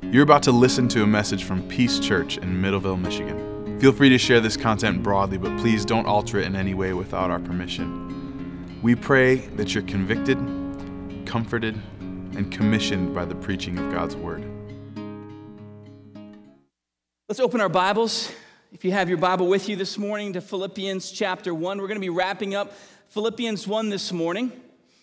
You're about to listen to a message from Peace Church in Middleville, Michigan. Feel free to share this content broadly, but please don't alter it in any way without our permission. We pray that you're convicted, comforted, and commissioned by the preaching of God's Word. Let's open our Bibles. If you have your Bible with you this morning to Philippians chapter 1. We're going to be wrapping up Philippians 1 this morning.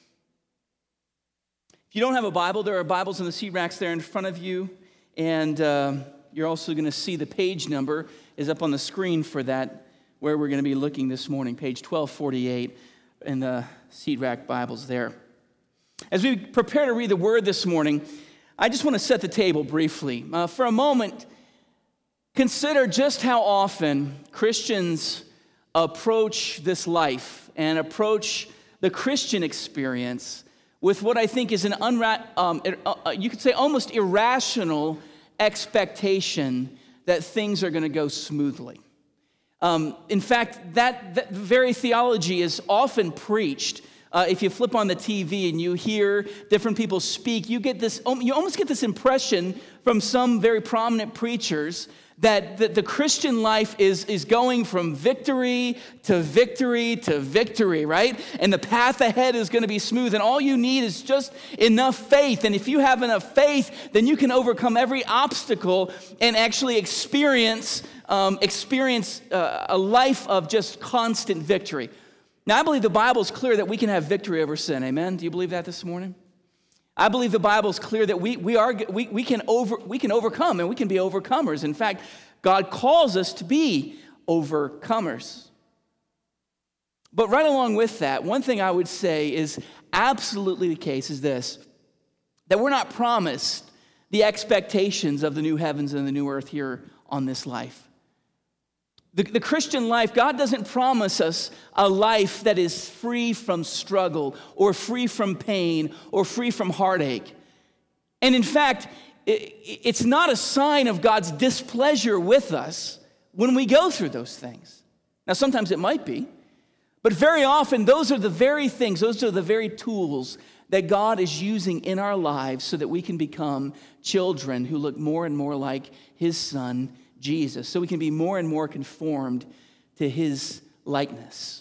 If you don't have a Bible, there are Bibles in the seat racks there in front of you. And you're also going to see the page number is up on the screen for that, where we're going to be looking this morning, page 1248 in the seat rack Bibles there. As we prepare to read the Word this morning, I just want to set the table briefly. For a moment, consider just how often Christians approach this life and approach the Christian experience with what I think is an you could say almost irrational expectation that things are going to go smoothly. In fact, that very theology is often preached. If you flip on the TV and you hear different people speak, you almost get this impression from some very prominent preachers that the Christian life is going from victory to victory to victory, right? And the path ahead is going to be smooth, and all you need is just enough faith. And if you have enough faith, then you can overcome every obstacle and actually experience a life of just constant victory. Now, I believe the Bible is clear that we can have victory over sin. Amen? Do you believe that this morning? I believe the Bible is clear that we can overcome, and we can be overcomers. In fact, God calls us to be overcomers. But right along with that, one thing I would say is absolutely the case is this, that we're not promised the expectations of the new heavens and the new earth here on this life. The Christian life, God doesn't promise us a life that is free from struggle or free from pain or free from heartache. And in fact, it's not a sign of God's displeasure with us when we go through those things. Now, sometimes it might be, but very often those are the very things, those are the very tools that God is using in our lives so that we can become children who look more and more like His Son, Jesus, so we can be more and more conformed to His likeness.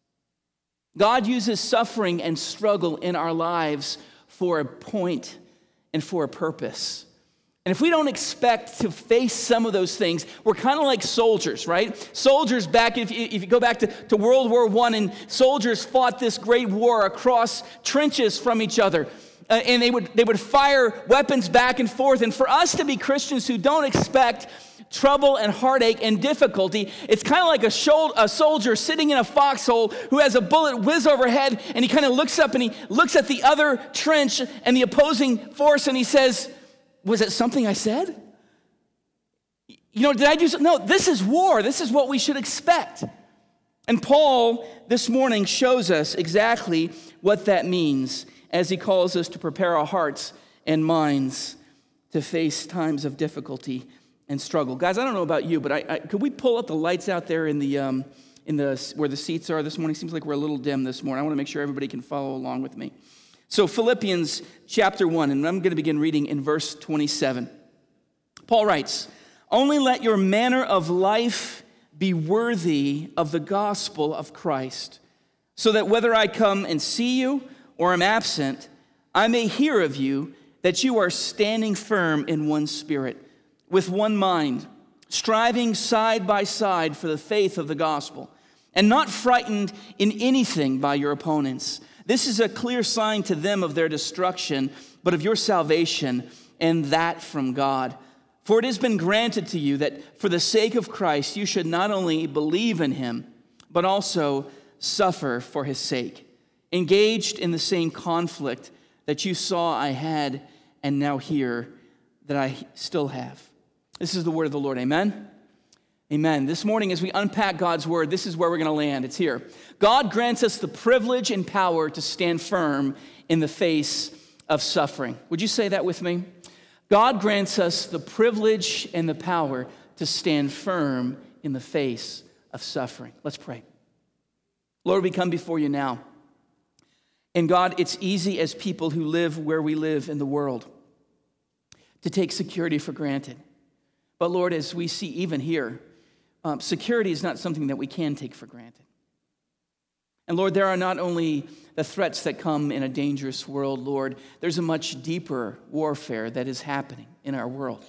God uses suffering and struggle in our lives for a point and for a purpose. And if we don't expect to face some of those things, we're kind of like soldiers, right? Soldiers back, if you go back to World War I, and soldiers fought this great war across trenches from each other. And they would fire weapons back and forth. And for us to be Christians who don't expect trouble and heartache and difficulty, it's kind of like a soldier sitting in a foxhole who has a bullet whiz overhead, and he kind of looks up and he looks at the other trench and the opposing force, and he says, "Was it something I said? Did I do something?" No, this is war. This is what we should expect. And Paul this morning shows us exactly what that means as he calls us to prepare our hearts and minds to face times of difficulty and struggle. Guys, I don't know about you, but could we pull up the lights out there in the where the seats are this morning? Seems like we're a little dim this morning. I want to make sure everybody can follow along with me. So Philippians chapter 1, and I'm going to begin reading in verse 27. Paul writes, "Only let your manner of life be worthy of the gospel of Christ, so that whether I come and see you or am absent, I may hear of you that you are standing firm in one spirit, with one mind, striving side by side for the faith of the gospel, and not frightened in anything by your opponents. This is a clear sign to them of their destruction, but of your salvation, and that from God. For it has been granted to you that for the sake of Christ you should not only believe in Him, but also suffer for His sake, engaged in the same conflict that you saw I had and now hear that I still have." This is the word of the Lord. Amen? Amen. This morning, as we unpack God's word, this is where we're going to land. It's here. God grants us the privilege and power to stand firm in the face of suffering. Would you say that with me? God grants us the privilege and the power to stand firm in the face of suffering. Let's pray. Lord, we come before you now. And God, it's easy as people who live where we live in the world to take security for granted. But Lord, as we see even here, security is not something that we can take for granted. And Lord, there are not only the threats that come in a dangerous world, Lord, there's a much deeper warfare that is happening in our world.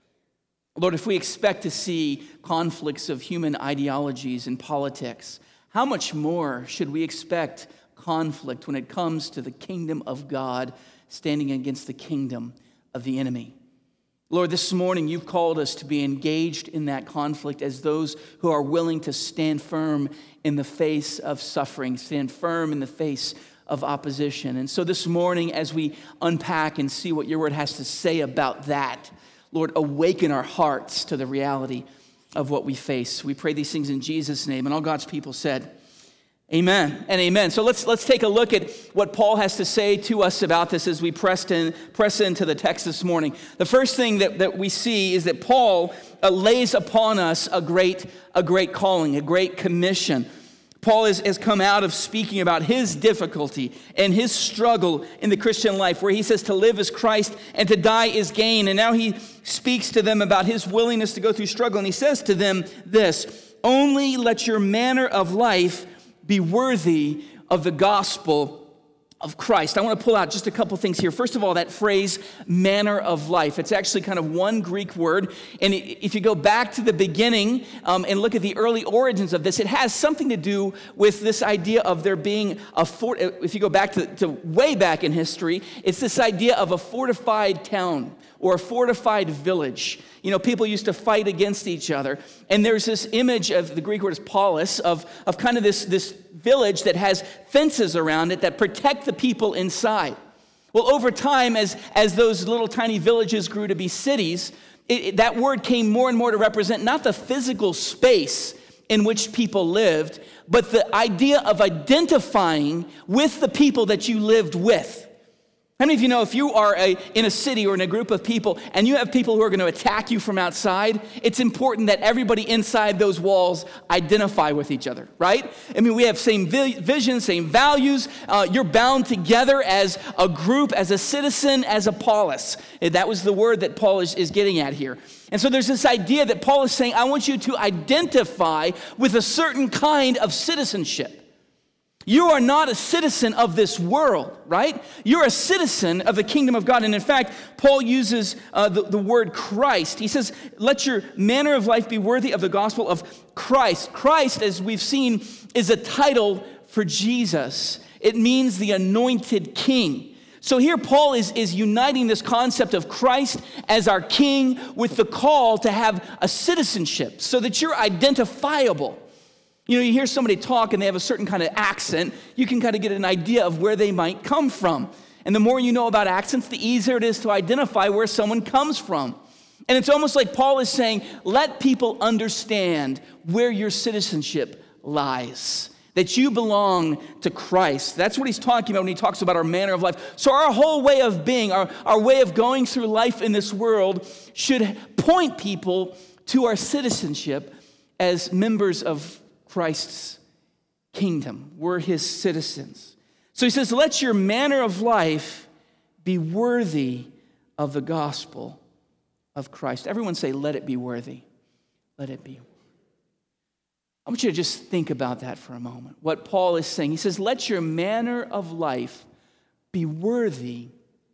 Lord, if we expect to see conflicts of human ideologies and politics, how much more should we expect conflict when it comes to the kingdom of God standing against the kingdom of the enemy? Lord, this morning you've called us to be engaged in that conflict as those who are willing to stand firm in the face of suffering, stand firm in the face of opposition. And so this morning, as we unpack and see what your word has to say about that, Lord, awaken our hearts to the reality of what we face. We pray these things in Jesus' name. And all God's people said, amen and amen. So let's take a look at what Paul has to say to us about this as we press into the text this morning. The first thing that we see is that Paul lays upon us a great calling, a great commission. Paul has come out of speaking about his difficulty and his struggle in the Christian life, where he says to live is Christ and to die is gain. And now he speaks to them about his willingness to go through struggle. And he says to them this: only let your manner of life be worthy of the gospel of Christ. I want to pull out just a couple things here. First of all, that phrase, manner of life. It's actually kind of one Greek word. And if you go back to the beginning and look at the early origins of this, it has something to do with this idea of there being if you go back to way back in history, it's this idea of a fortified town or a fortified village. You know, people used to fight against each other. And there's this image of, the Greek word is polis, of kind of this village that has fences around it that protect the people inside. Well, over time, as those little tiny villages grew to be cities, that word came more and more to represent not the physical space in which people lived, but the idea of identifying with the people that you lived with. How many of you know if you are in a city or in a group of people and you have people who are going to attack you from outside, it's important that everybody inside those walls identify with each other, right? I mean, we have same vision, same values. You're bound together as a group, as a citizen, as a polis. That was the word that Paul is getting at here. And so there's this idea that Paul is saying, I want you to identify with a certain kind of citizenship. You are not a citizen of this world, right? You're a citizen of the kingdom of God. And in fact, Paul uses the word Christ. He says, let your manner of life be worthy of the gospel of Christ. Christ, as we've seen, is a title for Jesus. It means the anointed king. So here Paul is uniting this concept of Christ as our king with the call to have a citizenship so that you're identifiable. You know, you hear somebody talk and they have a certain kind of accent, you can kind of get an idea of where they might come from. And the more you know about accents, the easier it is to identify where someone comes from. And it's almost like Paul is saying, let people understand where your citizenship lies, that you belong to Christ. That's what he's talking about when he talks about our manner of life. So our whole way of being, our way of going through life in this world should point people to our citizenship as members of Christ's kingdom. We're his citizens. So he says, let your manner of life be worthy of the gospel of Christ. Everyone say, let it be worthy. Let it be. I want you to just think about that for a moment. What Paul is saying, he says, let your manner of life be worthy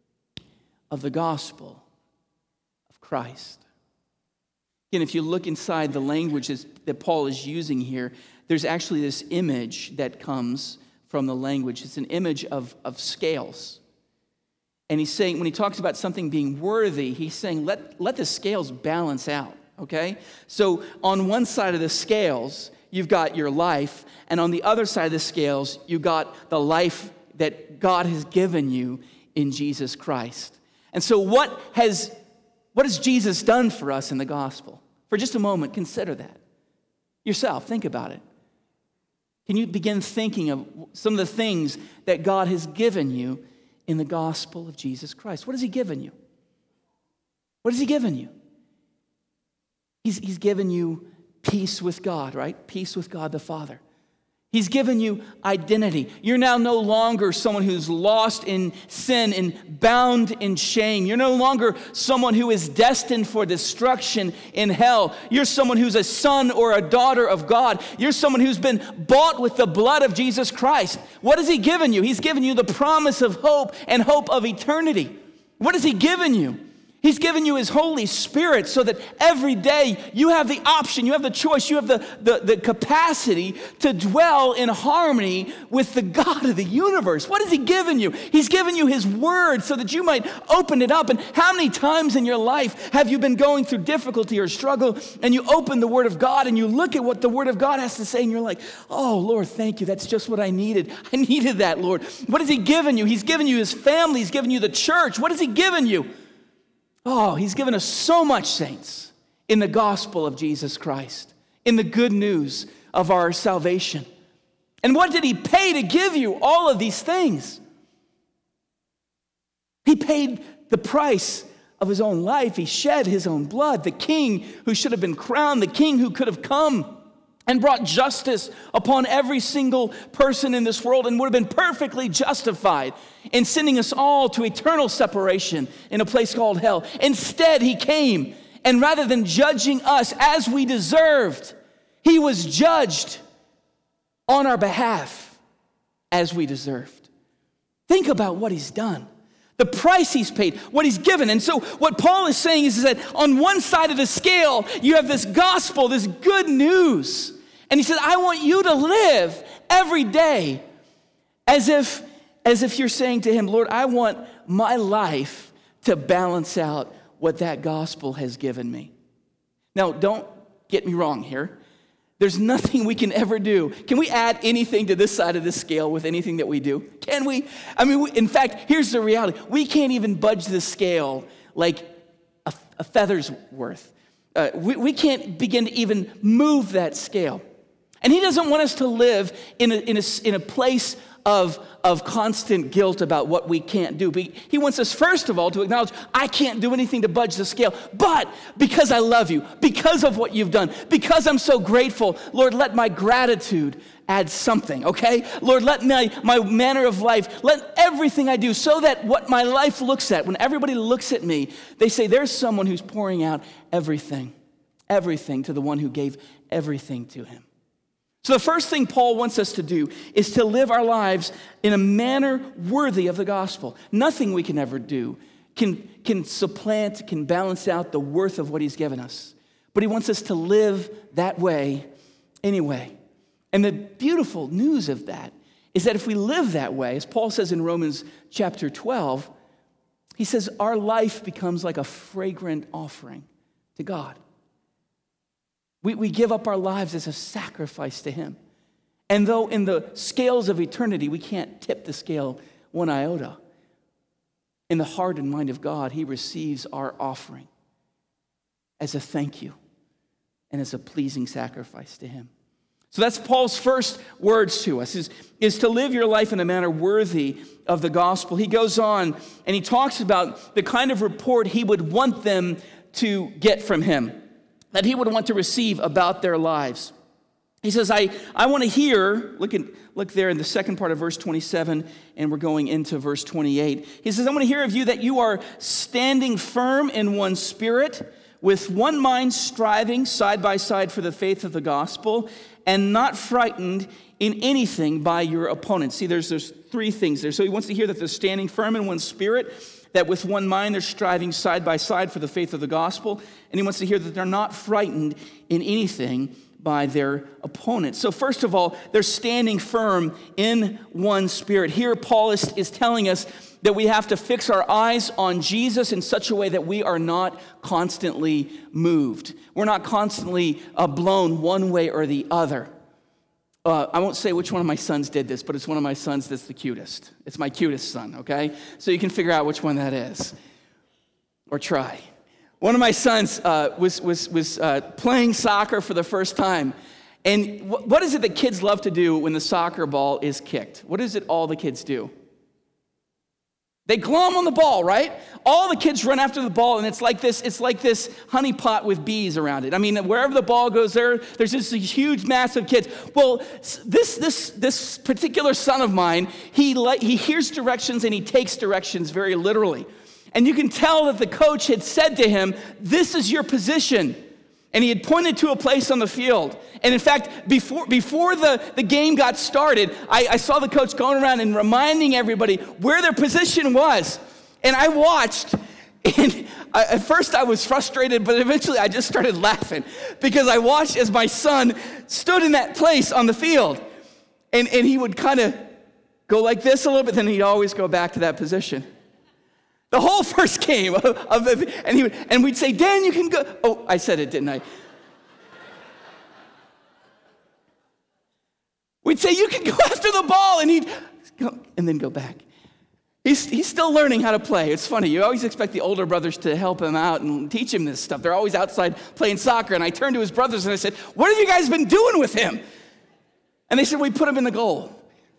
of the gospel of Christ. Again, if you look inside the languages that Paul is using here, there's actually this image that comes from the language. It's an image of scales. And he's saying, when he talks about something being worthy, he's saying, let the scales balance out, okay? So on one side of the scales, you've got your life, and on the other side of the scales, you've got the life that God has given you in Jesus Christ. And so what has Jesus done for us in the gospel? For just a moment, consider that. Yourself, think about it. Can you begin thinking of some of the things that God has given you in the gospel of Jesus Christ? What has he given you? What has he given you? He's given you peace with God, right? Peace with God the Father. He's given you identity. You're now no longer someone who's lost in sin and bound in shame. You're no longer someone who is destined for destruction in hell. You're someone who's a son or a daughter of God. You're someone who's been bought with the blood of Jesus Christ. What has he given you? He's given you the promise of hope and hope of eternity. What has he given you? He's given you his Holy Spirit so that every day you have the option, you have the choice, you have the capacity to dwell in harmony with the God of the universe. What has he given you? He's given you his word so that you might open it up. And how many times in your life have you been going through difficulty or struggle and you open the word of God and you look at what the word of God has to say and you're like, oh, Lord, thank you. That's just what I needed. I needed that, Lord. What has he given you? He's given you his family. He's given you the church. What has he given you? Oh, he's given us so much, saints, in the gospel of Jesus Christ, in the good news of our salvation. And what did he pay to give you all of these things? He paid the price of his own life. He shed his own blood. The king who should have been crowned, the king who could have come and brought justice upon every single person in this world and would have been perfectly justified in sending us all to eternal separation in a place called hell. Instead, he came, and rather than judging us as we deserved, he was judged on our behalf as we deserved. Think about what he's done. The price he's paid, what he's given. And so what Paul is saying is that on one side of the scale, you have this gospel, this good news. And he said, I want you to live every day as if you're saying to him, Lord, I want my life to balance out what that gospel has given me. Now, don't get me wrong here. There's nothing we can ever do. Can we add anything to this side of the scale with anything that we do? Can we? I mean, in fact, here's the reality. We can't even budge the scale like a feather's worth. We can't begin to even move that scale. And he doesn't want us to live in a place of constant guilt about what we can't do. He wants us, first of all, to acknowledge, I can't do anything to budge the scale, but because I love you, because of what you've done, because I'm so grateful, Lord, let my gratitude add something, okay? Lord, let my manner of life, let everything I do, so that what my life looks at, when everybody looks at me, they say, there's someone who's pouring out everything to the one who gave everything to him. So the first thing Paul wants us to do is to live our lives in a manner worthy of the gospel. Nothing we can ever do can supplant, can balance out the worth of what he's given us. But he wants us to live that way anyway. And the beautiful news of that is that if we live that way, as Paul says in Romans chapter 12, he says our life becomes like a fragrant offering to God. We give up our lives as a sacrifice to him. And though in the scales of eternity, we can't tip the scale one iota, in the heart and mind of God, he receives our offering as a thank you and as a pleasing sacrifice to him. So that's Paul's first words to us, is to live your life in a manner worthy of the gospel. He goes on and he talks about the kind of report he would want them to get from him, that he would want to receive about their lives. He says, I want to hear, look there in the second part of verse 27, and we're going into verse 28. He says, I want to hear of you that you are standing firm in one spirit, with one mind striving side by side for the faith of the gospel, and not frightened in anything by your opponents. See, there's three things there. So he wants to hear that they're standing firm in one spirit, that with one mind they're striving side by side for the faith of the gospel, and he wants to hear that they're not frightened in anything by their opponents. So first of all, they're standing firm in one spirit. Here Paul is telling us that we have to fix our eyes on Jesus in such a way that we are not constantly moved. We're not constantly blown one way or the other. I won't say which one of my sons did this, but it's one of my sons that's the cutest. It's my cutest son, okay? So you can figure out which one that is, or try. One of my sons was playing soccer for the first time. And what is it that kids love to do when the soccer ball is kicked? What is it all the kids do? They glom on the ball, right? All the kids run after the ball, and it's like this honey pot with bees around it. I mean, wherever the ball goes, there's this huge mass of kids. Well, this particular son of mine, he hears directions and he takes directions very literally. And you can tell that the coach had said to him, "This is your position." And he had pointed to a place on the field. And in fact, before the game got started, I saw the coach going around and reminding everybody where their position was. And I watched, and at first I was frustrated, but eventually I just started laughing because I watched as my son stood in that place on the field. And he would kind of go like this a little bit, then he'd always go back to that position. The whole first game and we'd say, "Dan, you can go." Oh, I said it, didn't I? We'd say, "You can go after the ball," and he'd go, and then go back. He's still learning how to play. It's funny. You always expect the older brothers to help him out and teach him this stuff. They're always outside playing soccer. And I turned to his brothers and I said, "What have you guys been doing with him?" And they said, "We put him in the goal."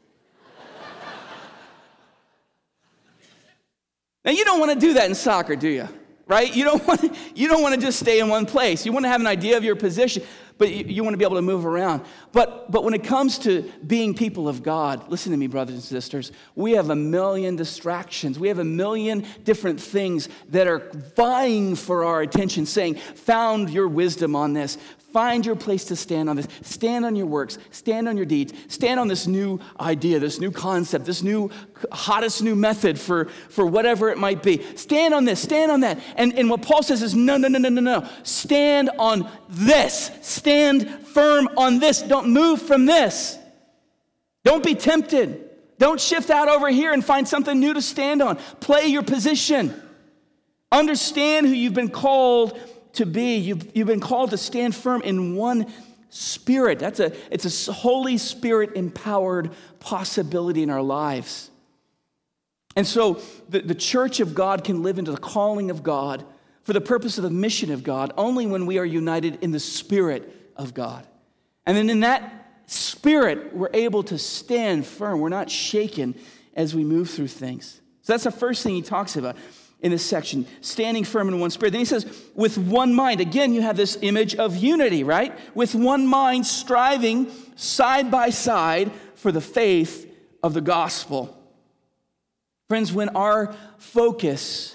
Now, you don't want to do that in soccer, do you? Right? You don't want to just stay in one place. You want to have an idea of your position, but you want to be able to move around. But when it comes to being people of God, listen to me, brothers and sisters, we have a million distractions. We have a million different things that are vying for our attention, saying, "Found your wisdom on this. Find your place to stand on this. Stand on your works. Stand on your deeds. Stand on this new idea, this new concept, this new hottest new method for whatever it might be. Stand on this. Stand on that." And what Paul says is, no. Stand on this. Stand firm on this. Don't move from this. Don't be tempted. Don't shift out over here and find something new to stand on. Play your position. Understand who you've been called to be. You've been called to stand firm in one spirit. It's a Holy Spirit empowered possibility in our lives. And so the church of God can live into the calling of God for the purpose of the mission of God only when we are united in the Spirit of God. And then in that Spirit, we're able to stand firm. We're not shaken as we move through things. So that's the first thing he talks about in this section, standing firm in one spirit. Then he says, with one mind. Again, you have this image of unity, right? With one mind, striving side by side for the faith of the gospel. Friends, when our focus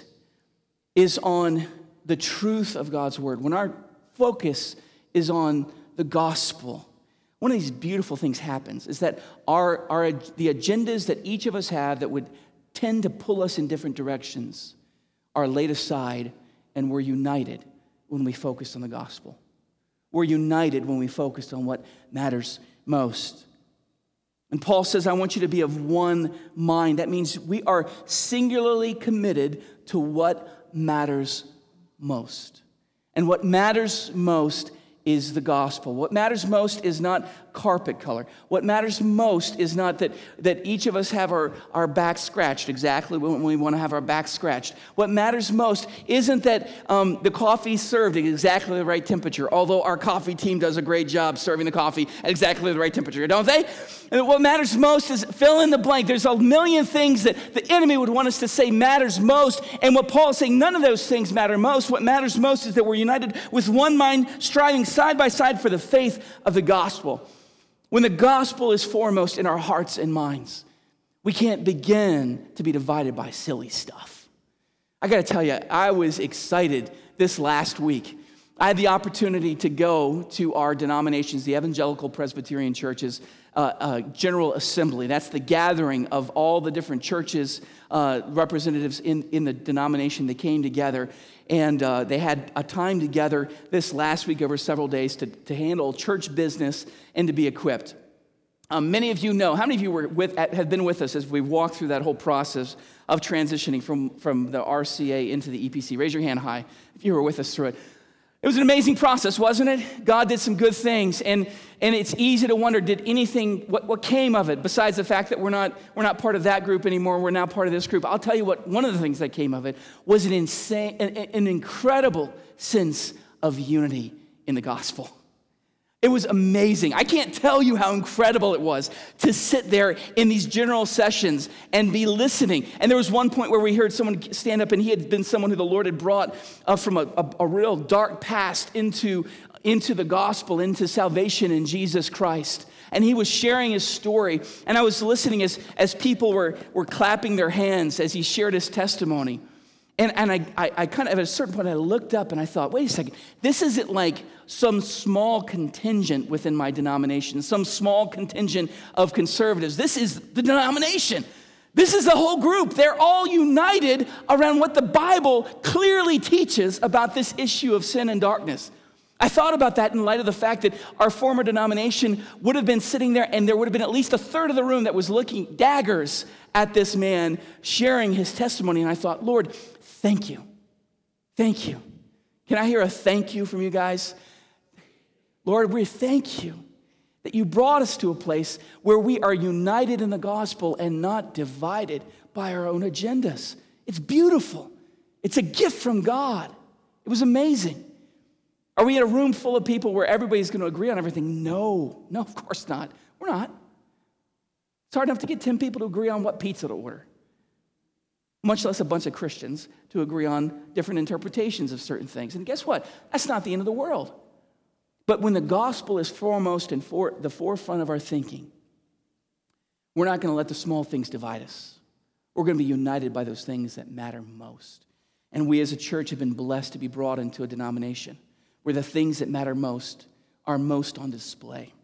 is on the truth of God's word, when our focus is on the gospel, one of these beautiful things happens is that the agendas that each of us have that would tend to pull us in different directions are laid aside, and we're united when we focus on the gospel. We're united when we focus on what matters most. And Paul says, I want you to be of one mind. That means we are singularly committed to what matters most. And what matters most is the gospel. What matters most is not carpet color. What matters most is not that each of us have our back scratched exactly when we want to have our back scratched. What matters most isn't that the coffee served at exactly the right temperature, although our coffee team does a great job serving the coffee at exactly the right temperature, don't they? And what matters most is fill in the blank. There's a million things that the enemy would want us to say matters most, and what Paul is saying, none of those things matter most. What matters most is that we're united with one mind, striving side by side for the faith of the gospel. When the gospel is foremost in our hearts and minds, we can't begin to be divided by silly stuff. I got to tell you, I was excited this last week. I had the opportunity to go to our denominations, the Evangelical Presbyterian Church's General Assembly. That's the gathering of all the different churches, representatives in the denomination that came together. And they had a time together this last week over several days to handle church business and to be equipped. Many of you know, how many of you have been with us as we walked through that whole process of transitioning from the RCA into the EPC? Raise your hand high if you were with us through it. It was an amazing process, wasn't it? God did some good things, and it's easy to wonder, what came of it, besides the fact that we're not part of that group anymore, we're now part of this group. I'll tell you what, one of the things that came of it was an incredible sense of unity in the gospel. It was amazing. I can't tell you how incredible it was to sit there in these general sessions and be listening. And there was one point where we heard someone stand up, and he had been someone who the Lord had brought from a real dark past into the gospel, into salvation in Jesus Christ. And he was sharing his story, and I was listening as people were clapping their hands as he shared his testimony. And I kind of, at a certain point, I looked up and I thought, wait a second, this isn't like some small contingent within my denomination, some small contingent of conservatives. This is the denomination. This is the whole group. They're all united around what the Bible clearly teaches about this issue of sin and darkness. I thought about that in light of the fact that our former denomination would have been sitting there, and there would have been at least a third of the room that was looking daggers at this man sharing his testimony. And I thought, Lord, thank you. Thank you. Can I hear a thank you from you guys? Lord, we thank you that you brought us to a place where we are united in the gospel and not divided by our own agendas. It's beautiful. It's a gift from God. It was amazing. Are we in a room full of people where everybody's going to agree on everything? No, of course not. We're not. It's hard enough to get 10 people to agree on what pizza to order, much less a bunch of Christians to agree on different interpretations of certain things. And guess what? That's not the end of the world. But when the gospel is foremost and for the forefront of our thinking, we're not going to let the small things divide us. We're going to be united by those things that matter most. And we as a church have been blessed to be brought into a denomination where the things that matter most are most on display.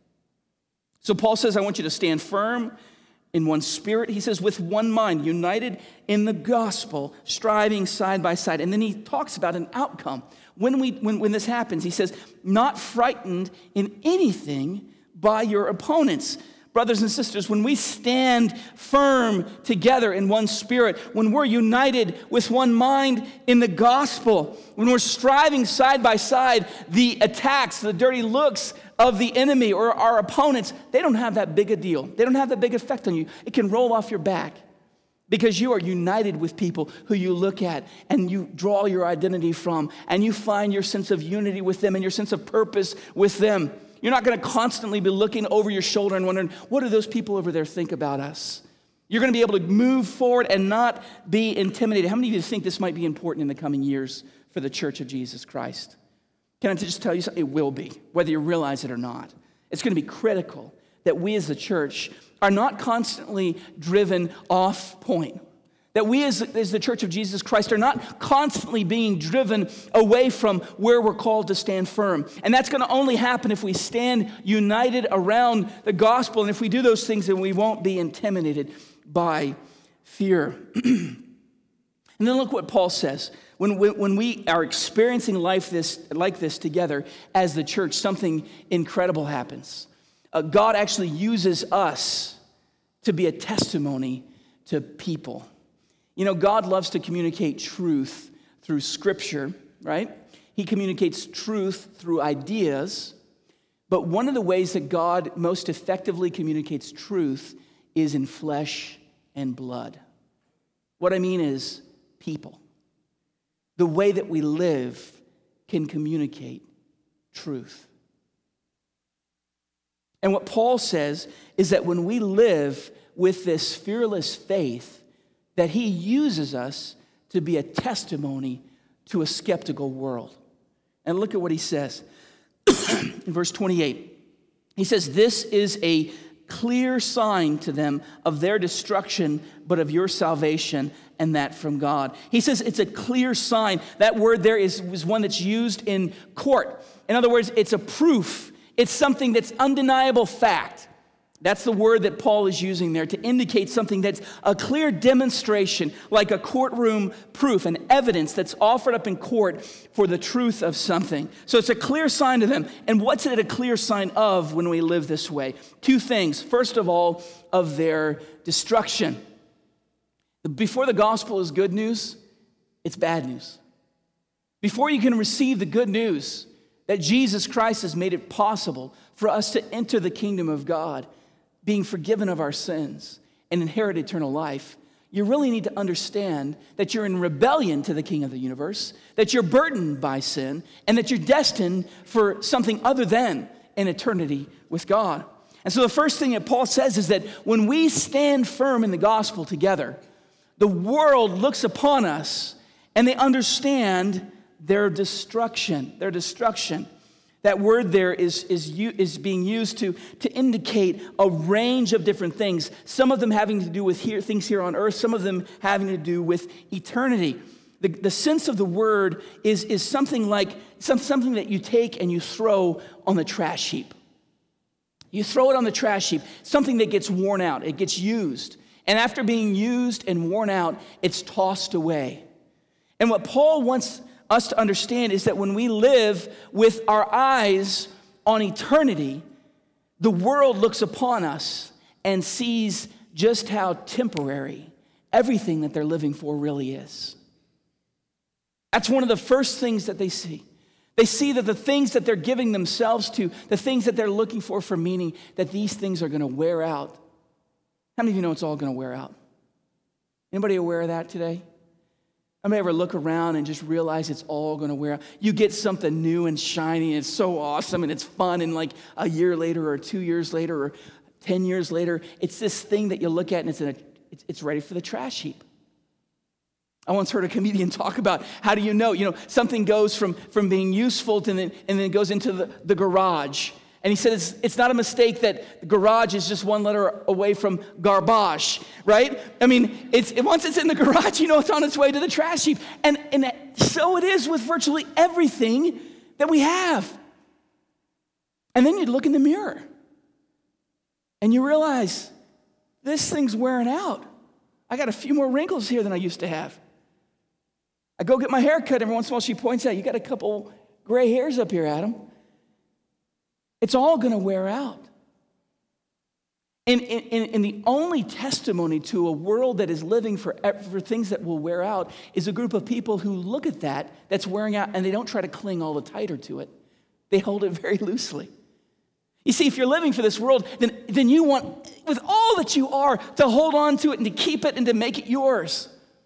So Paul says, I want you to stand firm in one spirit. He says, with one mind, united in the gospel, striving side by side. And then he talks about an outcome. When this happens, he says, not frightened in anything by your opponents. Brothers and sisters, when we stand firm together in one spirit, when we're united with one mind in the gospel, when we're striving side by side, the attacks, the dirty looks of the enemy or our opponents, they don't have that big a deal. They don't have that big effect on you. It can roll off your back because you are united with people who you look at and you draw your identity from, and you find your sense of unity with them and your sense of purpose with them. You're not going to constantly be looking over your shoulder and wondering, what do those people over there think about us? You're going to be able to move forward and not be intimidated. How many of you think this might be important in the coming years for the Church of Jesus Christ? Can I just tell you something? It will be, whether you realize it or not. It's going to be critical that we as a church are not constantly driven off point. That we as the Church of Jesus Christ are not constantly being driven away from where we're called to stand firm. And that's going to only happen if we stand united around the gospel. And if we do those things, then we won't be intimidated by fear. And then look what Paul says. When we are experiencing life like this together as the church, something incredible happens. God actually uses us to be a testimony to people. You know, God loves to communicate truth through Scripture, right? He communicates truth through ideas, but one of the ways that God most effectively communicates truth is in flesh and blood. What I mean is people. The way that we live can communicate truth. And what Paul says is that when we live with this fearless faith, that he uses us to be a testimony to a skeptical world. And look at what he says in verse 28. He says, this is a clear sign to them of their destruction, but of your salvation, and that from God. He says it's a clear sign. That word there is one that's used in court. In other words, it's a proof. It's something that's undeniable fact. That's the word that Paul is using there to indicate something that's a clear demonstration, like a courtroom proof, an evidence that's offered up in court for the truth of something. So it's a clear sign to them. And what's it a clear sign of when we live this way? Two things. First of all, of their destruction. Before the gospel is good news, it's bad news. Before you can receive the good news that Jesus Christ has made it possible for us to enter the kingdom of God, being forgiven of our sins and inherit eternal life, you really need to understand that you're in rebellion to the King of the universe, that you're burdened by sin, and that you're destined for something other than in eternity with God. And so the first thing that Paul says is that when we stand firm in the gospel together, the world looks upon us and they understand their destruction. Their destruction. That word there is being used to indicate a range of different things. Some of them having to do with things here on earth. Some of them having to do with eternity. The sense of the word is something like something that you take and you throw on the trash heap. You throw it on the trash heap, something that gets worn out. It gets used. And after being used and worn out, it's tossed away. And what Paul wants us to understand is that when we live with our eyes on eternity, the world looks upon us and sees just how temporary everything that they're living for really is. That's one of the first things that they see. They see that the things that they're giving themselves to, the things that they're looking for meaning, that these things are going to wear out. How many of you know it's all going to wear out? Anybody aware of that today? Anybody ever look around and just realize it's all going to wear out? You get something new and shiny, and it's so awesome, and it's fun, and like a year later or 2 years later or 10 years later, it's this thing that you look at, and it's ready for the trash heap. I once heard a comedian talk about how do you know something goes from being useful and then it goes into the garage. And he said it's not a mistake that garage is just one letter away from garbage, right? I mean, once it's in the garage, it's on its way to the trash heap. And so it is with virtually everything that we have. And then you look in the mirror and you realize this thing's wearing out. I got a few more wrinkles here than I used to have. I go get my hair cut every once in a while. She points out, you got a couple gray hairs up here, Adam. It's all going to wear out. And the only testimony to a world that is living for things that will wear out is a group of people who look at that's wearing out, and they don't try to cling all the tighter to it. They hold it very loosely. You see, if you're living for this world, then you want, with all that you are, to hold on to it and to keep it and to make it yours.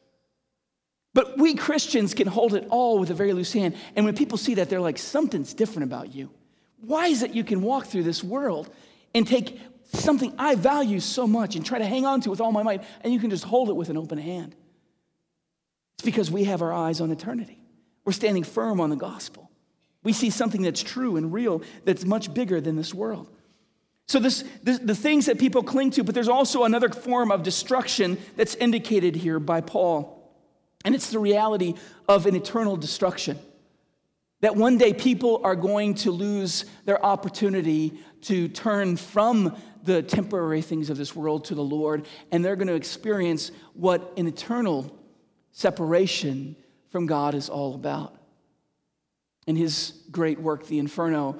But we Christians can hold it all with a very loose hand. And when people see that, they're like, something's different about you. Why is it you can walk through this world and take something I value so much and try to hang on to with all my might, and you can just hold it with an open hand? It's because we have our eyes on eternity. We're standing firm on the gospel. We see something that's true and real that's much bigger than this world. So the things that people cling to, but there's also another form of destruction that's indicated here by Paul. And it's the reality of an eternal destruction. That one day people are going to lose their opportunity to turn from the temporary things of this world to the Lord, and they're going to experience what an eternal separation from God is all about. In his great work, The Inferno,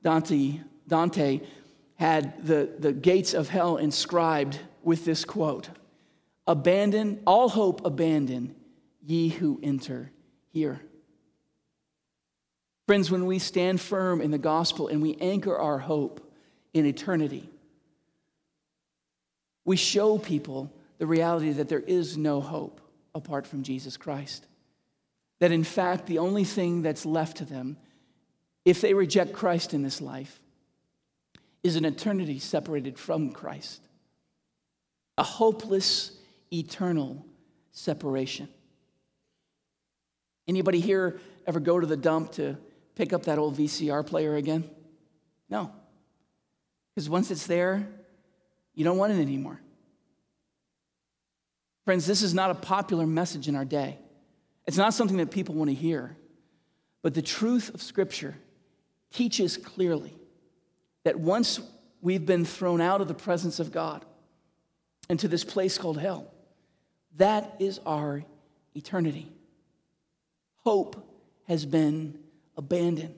Dante had the gates of hell inscribed with this quote: "Abandon, all hope abandon, ye who enter here." Friends, when we stand firm in the gospel and we anchor our hope in eternity, we show people the reality that there is no hope apart from Jesus Christ. That in fact, the only thing that's left to them, if they reject Christ in this life, is an eternity separated from Christ. A hopeless, eternal separation. Anybody here ever go to the dump to pick up that old VCR player again? No. Because once it's there, you don't want it anymore. Friends, this is not a popular message in our day. It's not something that people want to hear. But the truth of Scripture teaches clearly that once we've been thrown out of the presence of God into this place called hell, that is our eternity. Hope has been abandoned.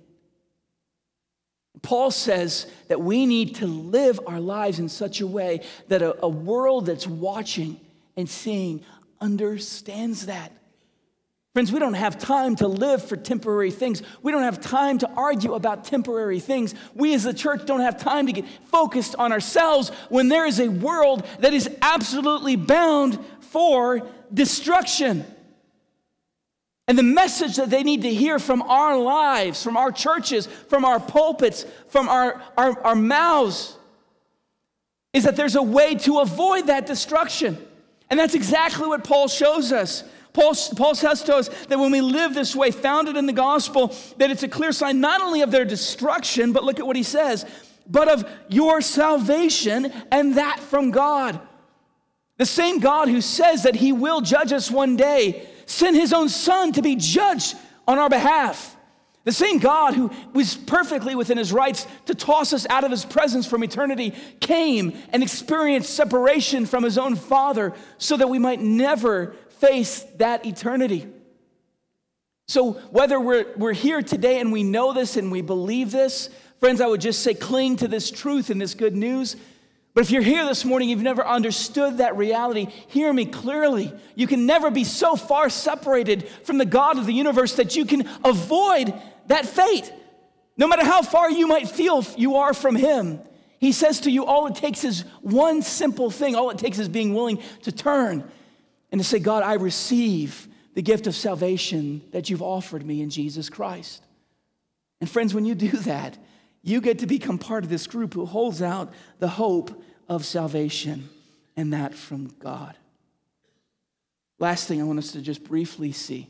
Paul says that we need to live our lives in such a way that a world that's watching and seeing understands that. Friends, we don't have time to live for temporary things. We don't have time to argue about temporary things. We as a church don't have time to get focused on ourselves when there is a world that is absolutely bound for destruction. And the message that they need to hear from our lives, from our churches, from our pulpits, from our mouths, is that there's a way to avoid that destruction. And that's exactly what Paul shows us. Paul says to us that when we live this way, founded in the gospel, that it's a clear sign not only of their destruction, but look at what he says, but of your salvation, and that from God. The same God who says that he will judge us one day sent his own son to be judged on our behalf. The same God who was perfectly within his rights to toss us out of his presence from eternity came and experienced separation from his own Father so that we might never face that eternity. So whether we're here today and we know this and we believe this, friends, I would just say cling to this truth and this good news. But if you're here this morning, you've never understood that reality, hear me clearly. You can never be so far separated from the God of the universe that you can avoid that fate. No matter how far you might feel you are from him, he says to you, all it takes is one simple thing. All it takes is being willing to turn and to say, God, I receive the gift of salvation that you've offered me in Jesus Christ. And friends, when you do that, you get to become part of this group who holds out the hope of salvation, and that from God. Last thing I want us to just briefly see.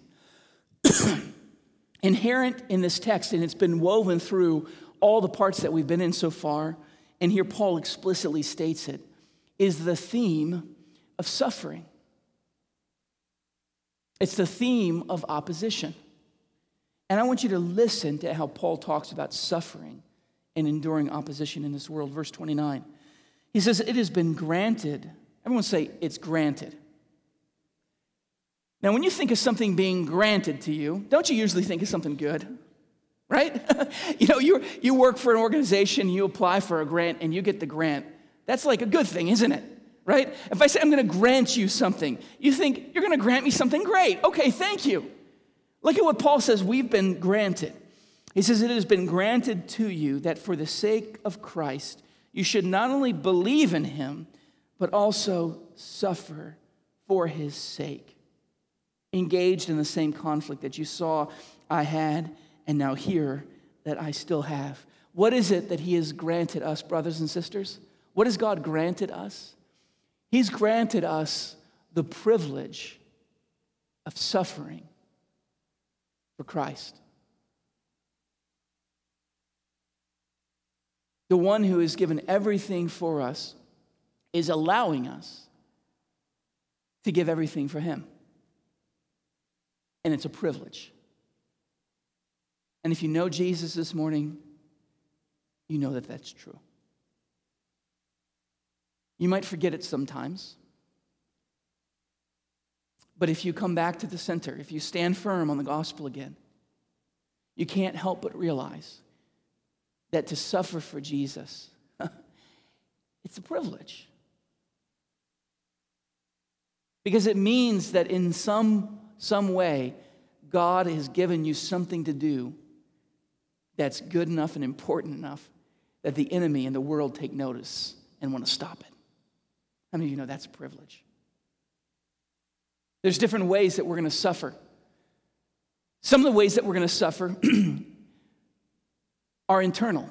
Inherent in this text, and it's been woven through all the parts that we've been in so far, and here Paul explicitly states it, is the theme of suffering. It's the theme of opposition. And I want you to listen to how Paul talks about suffering and enduring opposition in this world. Verse 29. He says, it has been granted. Everyone say, it's granted. Now, when you think of something being granted to you, don't you usually think of something good? Right? You work for an organization, you apply for a grant, and you get the grant. That's like a good thing, isn't it? Right? If I say I'm going to grant you something, you think you're going to grant me something great. Okay, thank you. Look at what Paul says we've been granted. He says, it has been granted to you that for the sake of Christ, you should not only believe in him, but also suffer for his sake. Engaged in the same conflict that you saw I had, and now hear that I still have. What is it that he has granted us, brothers and sisters? What has God granted us? He's granted us the privilege of suffering for Christ. The one who has given everything for us is allowing us to give everything for him. And it's a privilege. And if you know Jesus this morning, you know that that's true. You might forget it sometimes. But if you come back to the center, if you stand firm on the gospel again, you can't help but realize that to suffer for Jesus, it's a privilege. Because it means that in some way, God has given you something to do that's good enough and important enough that the enemy and the world take notice and want to stop it. How many of you know that's a privilege? There's different ways that we're going to suffer. Some of the ways that we're going to suffer are internal.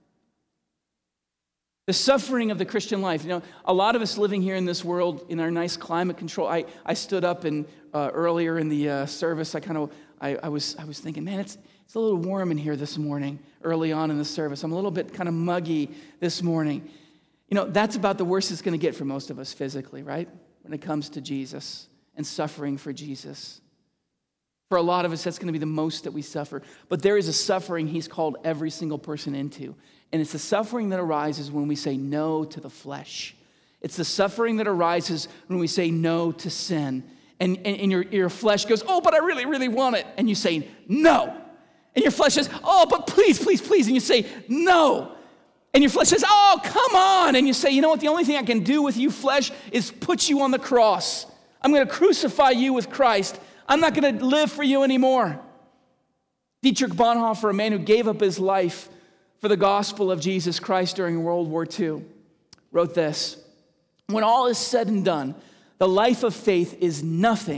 The suffering of the Christian life. You know, a lot of us living here in this world in our nice climate control. I stood up and earlier in the service. I was thinking, man, it's a little warm in here this morning. Early on in the service, I'm a little bit kind of muggy this morning. You know, that's about the worst it's going to get for most of us physically, right? When it comes to Jesus and suffering for Jesus. For a lot of us, that's going to be the most that we suffer. But there is a suffering he's called every single person into. And it's the suffering that arises when we say no to the flesh. It's the suffering that arises when we say no to sin. And your flesh goes, oh, but I really, really want it. And you say, no. And your flesh says, oh, but please, please, please. And you say, no. And your flesh says, oh, come on. And you say, you know what? The only thing I can do with you, flesh, is put you on the cross. I'm going to crucify you with Christ. I'm not going to live for you anymore. Dietrich Bonhoeffer, a man who gave up his life for the gospel of Jesus Christ during World War II, wrote this: when all is said and done, the life of faith is nothing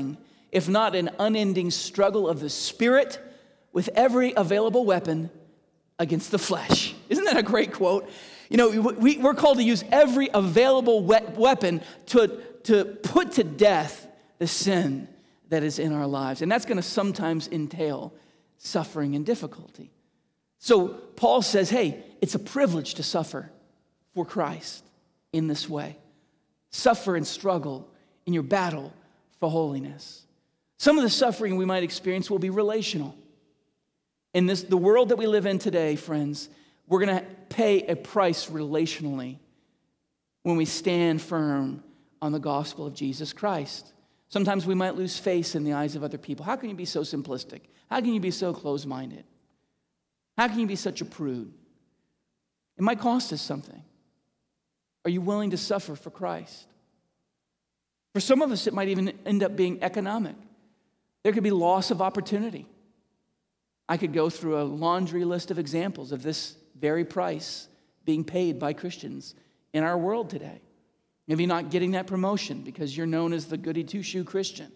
if not an unending struggle of the Spirit with every available weapon against the flesh. Isn't that a great quote? You know, we're called to use every available weapon to put to death the sin that is in our lives. And that's going to sometimes entail suffering and difficulty. So Paul says, hey, it's a privilege to suffer for Christ in this way. Suffer and struggle in your battle for holiness. Some of the suffering we might experience will be relational. In the world that we live in today, friends, we're going to pay a price relationally when we stand firm on the gospel of Jesus Christ. Sometimes we might lose face in the eyes of other people. How can you be so simplistic? How can you be so closed-minded? How can you be such a prude? It might cost us something. Are you willing to suffer for Christ? For some of us, it might even end up being economic. There could be loss of opportunity. I could go through a laundry list of examples of this very price being paid by Christians in our world today. Maybe not getting that promotion because you're known as the goody two-shoe Christian.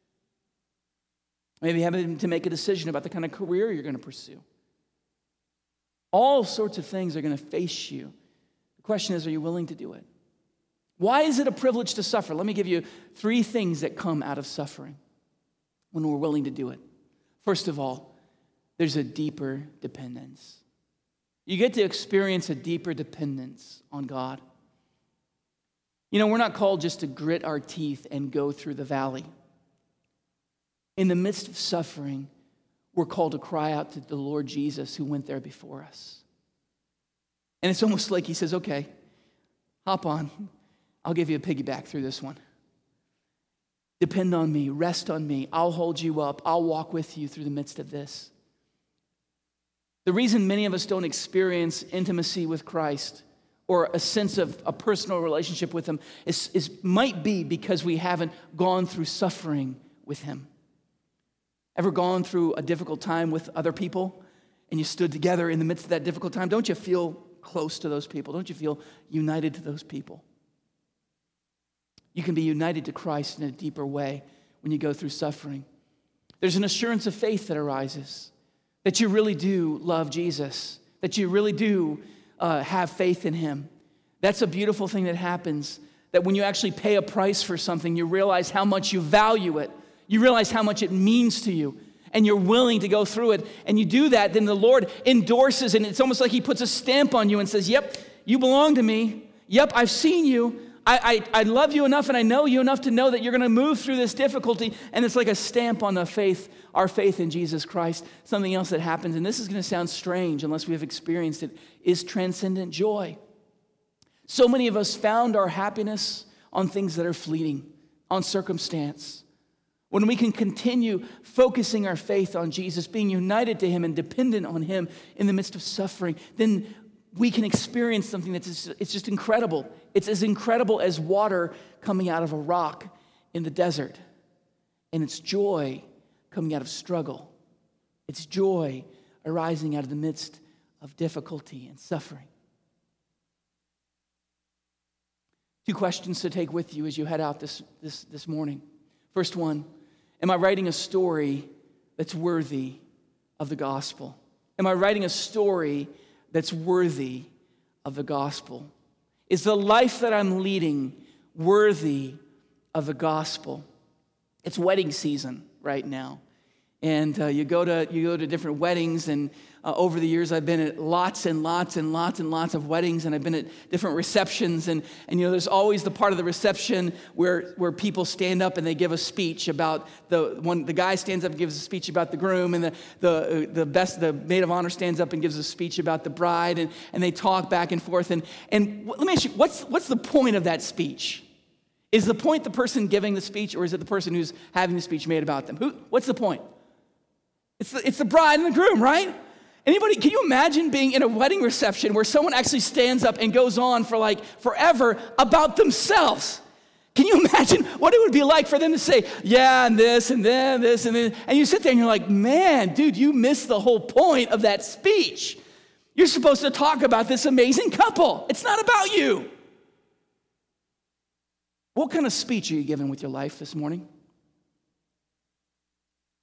Maybe having to make a decision about the kind of career you're going to pursue. All sorts of things are going to face you. The question is, are you willing to do it? Why is it a privilege to suffer? Let me give you 3 things that come out of suffering when we're willing to do it. First of all, there's a deeper dependence. You get to experience a deeper dependence on God. You know, we're not called just to grit our teeth and go through the valley. In the midst of suffering, we're called to cry out to the Lord Jesus who went there before us. And it's almost like he says, okay, hop on. I'll give you a piggyback through this one. Depend on me. Rest on me. I'll hold you up. I'll walk with you through the midst of this. The reason many of us don't experience intimacy with Christ or a sense of a personal relationship with him might be because we haven't gone through suffering with him. Ever gone through a difficult time with other people and you stood together in the midst of that difficult time? Don't you feel close to those people? Don't you feel united to those people? You can be united to Christ in a deeper way when you go through suffering. There's an assurance of faith that arises, that you really do love Jesus, that you really do have faith in him. That's a beautiful thing that happens, that when you actually pay a price for something, you realize how much you value it. You realize how much it means to you, and you're willing to go through it. And you do that, then the Lord endorses, and it's almost like he puts a stamp on you and says, yep, you belong to me. Yep, I've seen you. I love you enough and I know you enough to know that you're going to move through this difficulty. And it's like a stamp on the faith, our faith in Jesus Christ. Something else that happens, and this is going to sound strange unless we have experienced it, is transcendent joy. So many of us found our happiness on things that are fleeting, on circumstance. When we can continue focusing our faith on Jesus, being united to him and dependent on him in the midst of suffering, then we can experience something it's just incredible. It's as incredible as water coming out of a rock in the desert. And it's joy coming out of struggle. It's joy arising out of the midst of difficulty and suffering. 2 questions to take with you as you head out this morning. First one, am I writing a story that's worthy of the gospel? Am I writing a story that's worthy of the gospel? Is the life that I'm leading worthy of the gospel? It's wedding season right now. And you go to different weddings, and over the years I've been at lots and lots and lots and lots of weddings, and I've been at different receptions, and you know, there's always the part of the reception where people stand up and they give a speech about the guy stands up and gives a speech about the groom, and the maid of honor stands up and gives a speech about the bride, and they talk back and forth, and let me ask you, what's the point of that speech? Is the point the person giving the speech, or is it the person who's having the speech made about them? What's the point? It's the bride and the groom, right? Anybody, can you imagine being in a wedding reception where someone actually stands up and goes on for like forever about themselves? Can you imagine what it would be like for them to say, yeah, and this, and then this, and then, and you sit there and you're like, man, dude, you missed the whole point of that speech. You're supposed to talk about this amazing couple. It's not about you. What kind of speech are you giving with your life this morning?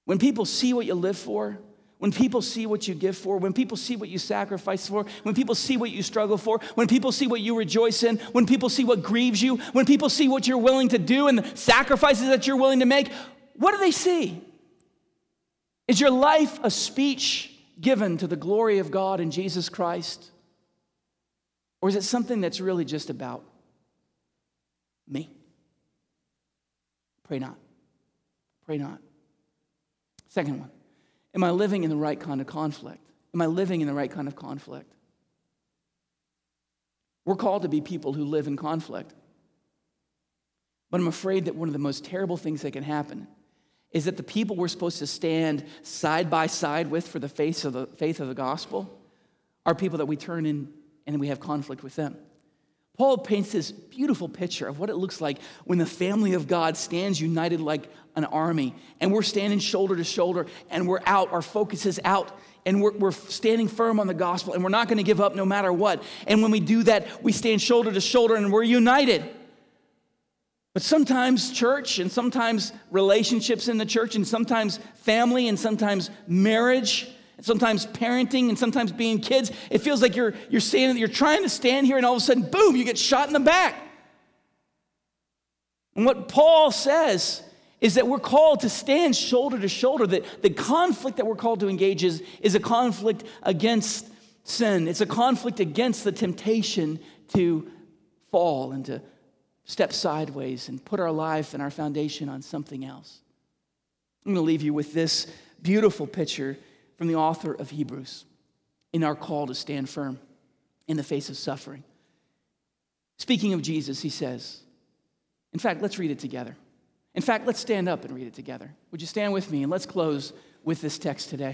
When people see what you live for, when people see what you give for, when people see what you sacrifice for, when people see what you struggle for, when people see what you rejoice in, when people see what grieves you, when people see what you're willing to do and the sacrifices that you're willing to make, what do they see? Is your life a speech given to the glory of God in Jesus Christ? Or is it something that's really just about me? Pray not. Pray not. Second one. Am I living in the right kind of conflict? Am I living in the right kind of conflict? We're called to be people who live in conflict. But I'm afraid that one of the most terrible things that can happen is that the people we're supposed to stand side by side with for the faith of the gospel are people that we turn in and we have conflict with them. Paul paints this beautiful picture of what it looks like when the family of God stands united like an army, and we're standing shoulder to shoulder, and we're out, our focus is out, and we're standing firm on the gospel, and we're not going to give up no matter what. And when we do that, we stand shoulder to shoulder, and we're united. But sometimes church, and sometimes relationships in the church, and sometimes family, and sometimes marriage, and sometimes parenting, and sometimes being kids, it feels like you're trying to stand here, and all of a sudden, boom, you get shot in the back. And what Paul says is that we're called to stand shoulder to shoulder. That the conflict that we're called to engage is a conflict against sin. It's a conflict against the temptation to fall and to step sideways and put our life and our foundation on something else. I'm going to leave you with this beautiful picture from the author of Hebrews in our call to stand firm in the face of suffering. Speaking of Jesus, he says, in fact, let's read it together. In fact, let's stand up and read it together. Would you stand with me, and let's close with this text today.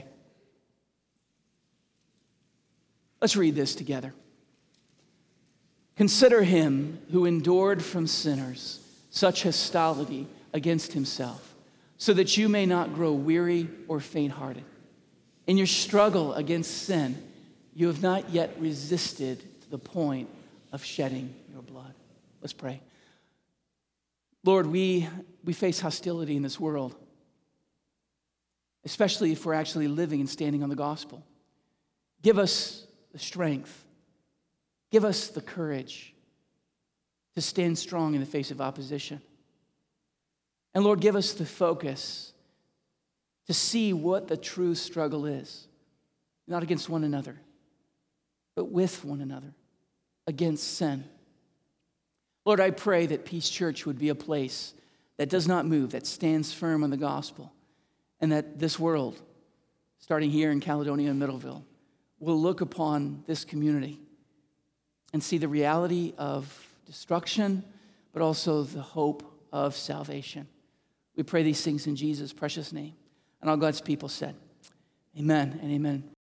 Let's read this together. Consider him who endured from sinners such hostility against himself, so that you may not grow weary or faint-hearted. In your struggle against sin, you have not yet resisted to the point of shedding your blood. Let's pray. Lord, we face hostility in this world, especially if we're actually living and standing on the gospel. Give us the strength. Give us the courage to stand strong in the face of opposition. And Lord, give us the focus to see what the true struggle is, not against one another, but with one another, against sin. Lord, I pray that Peace Church would be a place that does not move, that stands firm on the gospel, and that this world, starting here in Caledonia and Middleville, will look upon this community and see the reality of destruction, but also the hope of salvation. We pray these things in Jesus' precious name. And all God's people said, amen and amen.